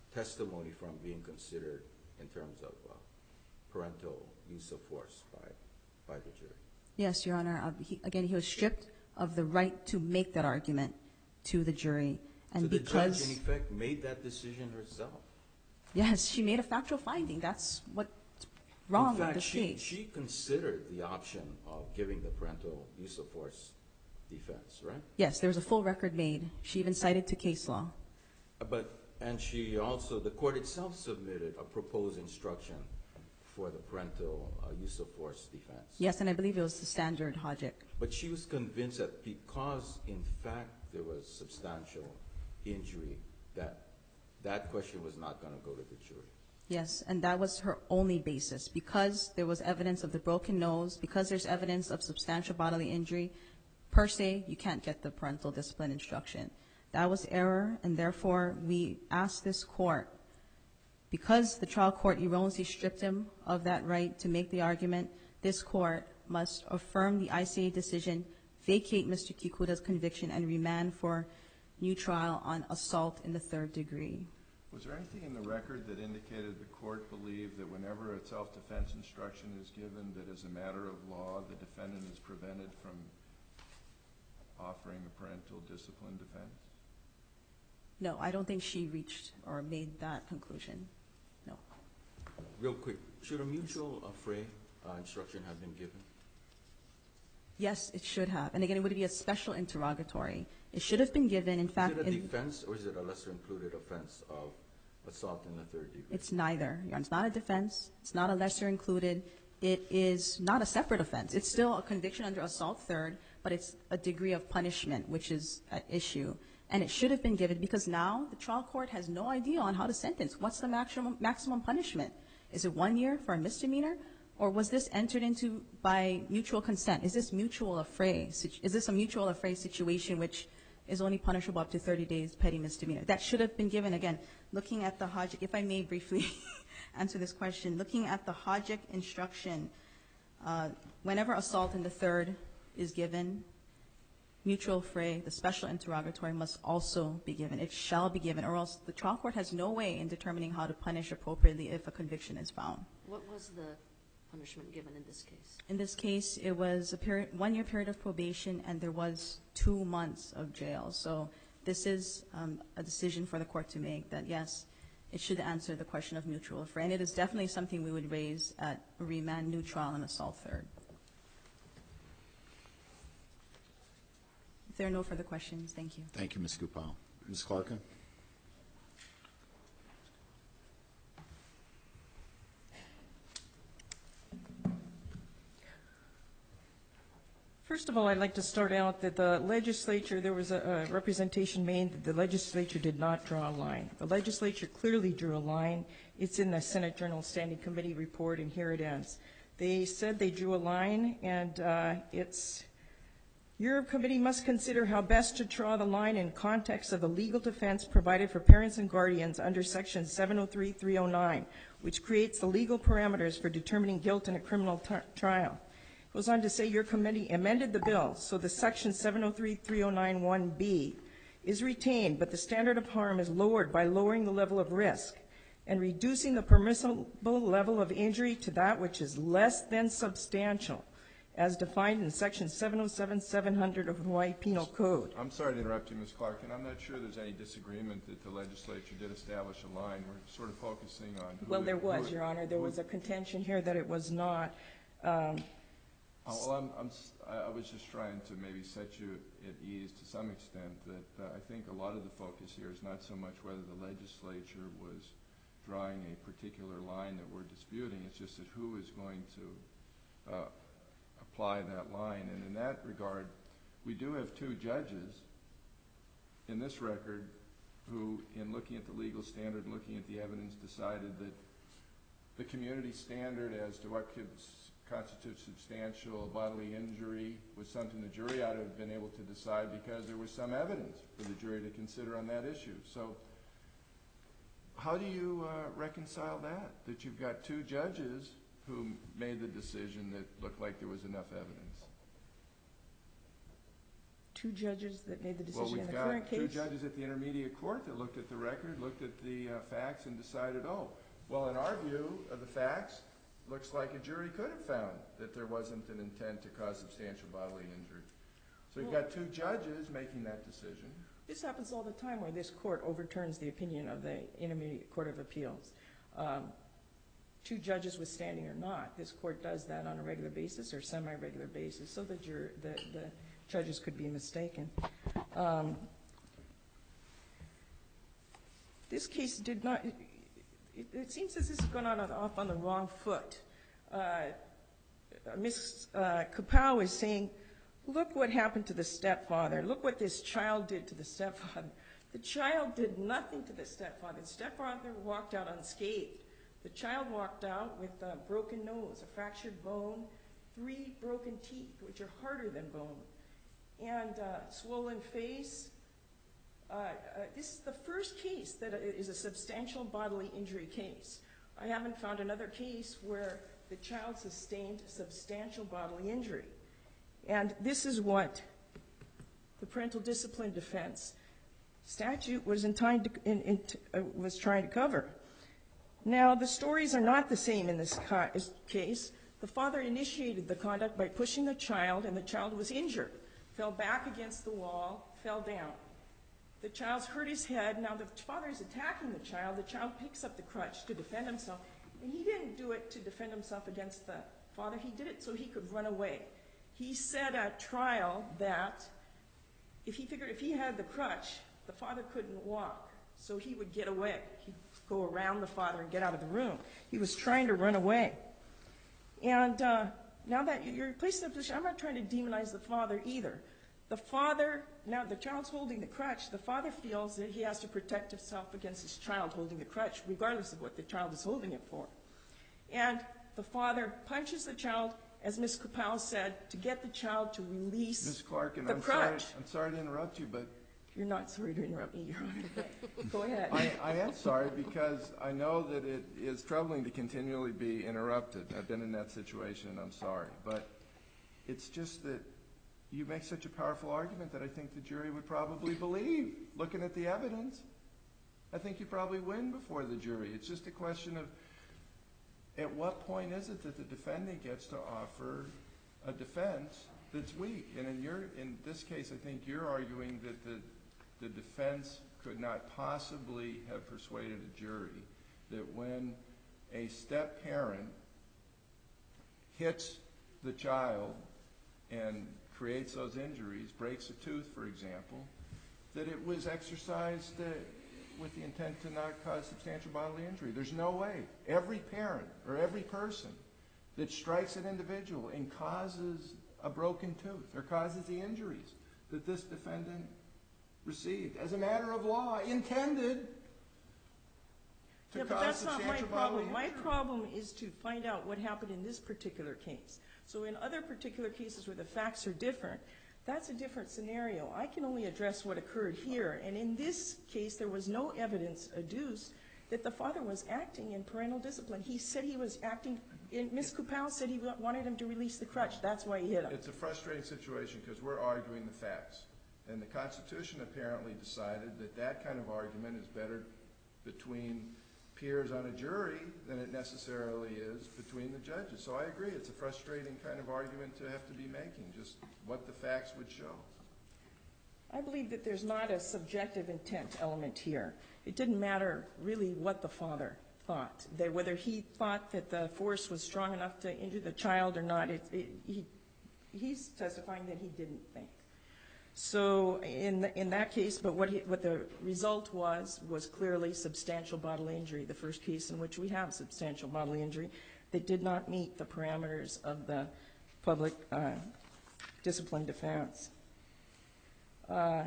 testimony from being considered in terms of uh, parental use of force by, by the jury. Yes, Your Honor. Uh, he, again, he was stripped of the right to make that argument to the jury. And so the because, judge, in effect, made that decision herself. yes, she made a factual finding. That's what's wrong in fact, with this she, case. she considered the option of giving the parental use of force defense, right? Yes, there was a full record made. She even cited to case law. Uh, But, and she also, the court itself submitted a proposed instruction for the parental uh, use of force defense. Yes, and I believe it was the standard Hodgick. But she was convinced that because, in fact, there was substantial injury, that that question was not going to go to the jury. Yes, and that was her only basis. Because there was evidence of the broken nose, because there's evidence of substantial bodily injury, per se, you can't get the parental discipline instruction. That was error, and therefore we asked this court, because the trial court erroneously stripped him of that right to make the argument, this court must affirm the I C A decision, vacate Mister Kikuta's conviction, and remand for new trial on assault in the third degree. Was there anything in the record that indicated the court believed that whenever a self-defense instruction is given, that as a matter of law, the defendant is prevented from offering a parental discipline defense? No, I don't think she reached or made that conclusion. No. Real quick, should a mutual affray uh, instruction have been given? Yes, it should have. And again, it would be a special interrogatory. It should have been given, in fact. Is it a in, defense or is it a lesser included offense of assault in the third degree? It's neither. Your Honor. It's not a defense. It's not a lesser included. It is not a separate offense. It's still a conviction under assault third, but it's a degree of punishment, which is at issue. And it should have been given because now the trial court has no idea on how to sentence. What's the maximum, maximum punishment? Is it one year for a misdemeanor? Or was this entered into by mutual consent? Is this mutual affray? Is this a mutual affray situation which is only punishable up to thirty days petty misdemeanor? That should have been given. Again, looking at the Hodgick, if I may briefly answer this question, looking at the Hodgick instruction, uh, whenever assault in the third is given, mutual affray, the special interrogatory must also be given. It shall be given, or else the trial court has no way in determining how to punish appropriately if a conviction is found. What was the punishment given in this case? In this case, it was a period, one-year period of probation, and there was two months of jail. So this is um, a decision for the court to make that, yes, it should answer the question of mutual affray. And it is definitely something we would raise at a remand, new trial, and assault third. If there are no further questions, thank you. Thank you, Miz Kupal. Miz Clarkin? First of all, I'd like to start out that the legislature, there was a, a representation made that the legislature did not draw a line. The legislature clearly drew a line. It's in the Senate Journal Standing Committee report, and here it is. They said they drew a line, and uh, it's, your committee must consider how best to draw the line in context of the legal defense provided for parents and guardians under Section seven oh three three oh nine, which creates the legal parameters for determining guilt in a criminal trial. Goes on to say your committee amended the bill so the section seven oh three three oh nine one B is retained, but the standard of harm is lowered by lowering the level of risk and reducing the permissible level of injury to that which is less than substantial, as defined in section seven oh seven seven hundred of Hawaii Penal Code. I'm sorry to interrupt you, Miz Clark, and I'm not sure there's any disagreement that the legislature did establish a line. We're sort of focusing on who Well, it- there was, who it- Your Honor. There who was it- a contention here that it was not. Um, Oh, well, I'm, I'm, s- I I was just trying to maybe set you at ease to some extent that uh, I think a lot of the focus here is not so much whether the legislature was drawing a particular line that we're disputing. It's just that who is going to uh, apply that line. And in that regard, we do have two judges in this record who, in looking at the legal standard, looking at the evidence, decided that the community standard as to what could constitute substantial bodily injury was something the jury ought to have been able to decide because there was some evidence for the jury to consider on that issue. So how do you uh, reconcile that, that you've got two judges who made the decision that looked like there was enough evidence? two judges that made the Well, decision in we've the current got two case? judges at the intermediate court that looked at the record, looked at the uh, facts, and decided, oh, well, in our view of the facts, looks like a jury could have found that there wasn't an intent to cause substantial bodily injury. So you've Well- got two judges making that decision. This happens all the time where this court overturns the opinion of the Intermediate Court of Appeals. Um, two judges withstanding or not, this court does that on a regular basis or semi-regular basis, so the, jur- the, the judges could be mistaken. Um, this case did not, it, it seems as this has gone on off on the wrong foot. Uh, Miz Uh, Kapow is saying, look what happened to the stepfather. Look what this child did to the stepfather. The child did nothing to the stepfather. The stepfather walked out unscathed. The child walked out with a broken nose, a fractured bone, three broken teeth, which are harder than bone, and uh, swollen face. Uh, uh, this is the first case that is a substantial bodily injury case. I haven't found another case where the child sustained substantial bodily injury. And this is what the parental discipline defense statute was, in time to, in, in, uh, was trying to cover. Now, the stories are not the same in this case. The father initiated the conduct by pushing the child, and the child was injured, fell back against the wall, fell down. The child's hurt his head. Now, the father is attacking the child. The child picks up the crutch to defend himself, and he didn't do it to defend himself against the father. He did it so he could run away. He said at trial that if he figured if he had the crutch, the father couldn't walk, so he would get away. He'd go around the father and get out of the room. He was trying to run away. And uh, now that you're placed in a position, I'm not trying to demonize the father either. The father, now the child's holding the crutch, the father feels that he has to protect himself against his child holding the crutch, regardless of what the child is holding it for. And the father punches the child, as Miz Kapow said, to get the child to release Miz Clarkin, the I'm sorry, crutch. I'm sorry to interrupt you, but You're not sorry to interrupt me, Your Honor. Go ahead. I, I am sorry because I know that it is troubling to continually be interrupted. I've been in that situation, and I'm sorry. But it's just that you make such a powerful argument that I think the jury would probably believe, looking at the evidence. I think you probably win before the jury. It's just a question of at what point is it that the defendant gets to offer a defense that's weak? And in your, in this case, I think you're arguing that the, the defense could not possibly have persuaded a jury that when a step-parent hits the child and creates those injuries, breaks a tooth, for example, that it was exercised uh, with the intent to not cause substantial bodily injury. There's no way. Every parent or every person that strikes an individual and causes a broken tooth or causes the injuries that this defendant received, as a matter of law, intended to Yeah, but cause that's not my substantial bodily problem. My injury. problem is to find out what happened in this particular case. So in other particular cases where the facts are different, that's a different scenario. I can only address what occurred here. And in this case, there was no evidence adduced that the father was acting in parental discipline. He said he was acting, and Miz Kapow said he wanted him to release the crutch. That's why he hit him. It's a frustrating situation because we're arguing the facts. And the Constitution apparently decided that that kind of argument is better between peers on a jury than it necessarily is between the judges. So I agree, it's a frustrating kind of argument to have to be making, just what the facts would show. I believe that there's not a subjective intent element here. It didn't matter really what the father thought, that whether he thought that the force was strong enough to injure the child or not. It, it, he, he's testifying that he didn't think. So in, the, in that case, but what, he, what the result was, was clearly substantial bodily injury, the first case in which we have substantial bodily injury that did not meet the parameters of the public uh, discipline defense. Uh,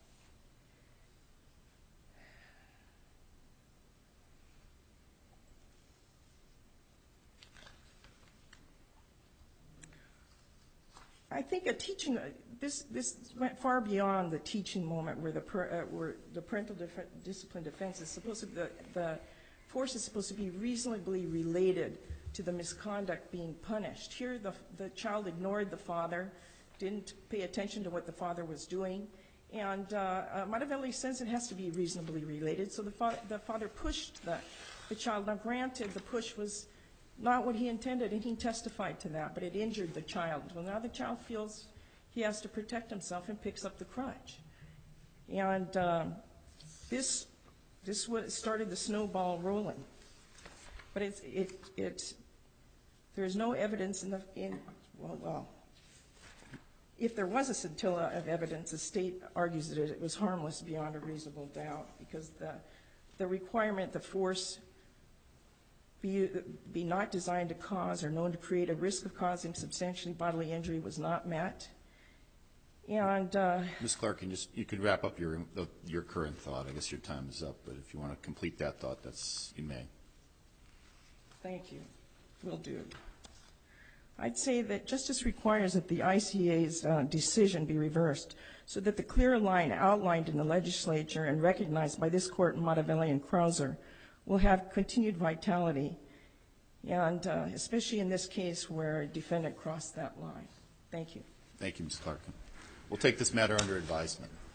I think a teaching, this, this went far beyond the teaching moment where the, per, uh, where the parental dif discipline defense is supposed to, the, the force is supposed to be reasonably related to the misconduct being punished. Here, the, the child ignored the father. didn't pay attention to what the father was doing. And uh, uh, Matavelli says it has to be reasonably related, so the, fa the father pushed the, the child. Now, granted, the push was not what he intended, and he testified to that, but it injured the child. Well, now the child feels he has to protect himself and picks up the crutch. And um, this, this was, started the snowball rolling. But it's, it, it, there's no evidence in the, in, well, well, if there was a scintilla of evidence, the state argues that it was harmless beyond a reasonable doubt, because the, the requirement, the force be, be not designed to cause or known to create a risk of causing substantially bodily injury was not met. And uh, Miz Clark, can just, you could wrap up your, your current thought. I guess your time is up, but if you want to complete that thought, that's, you may. Thank you. Will do. I'd say that justice requires that the I C A's uh, decision be reversed so that the clear line outlined in the legislature and recognized by this court in Matavelli and Krauser will have continued vitality, and uh, especially in this case where a defendant crossed that line. Thank you. Thank you, Miz Clark. We'll take this matter under advisement.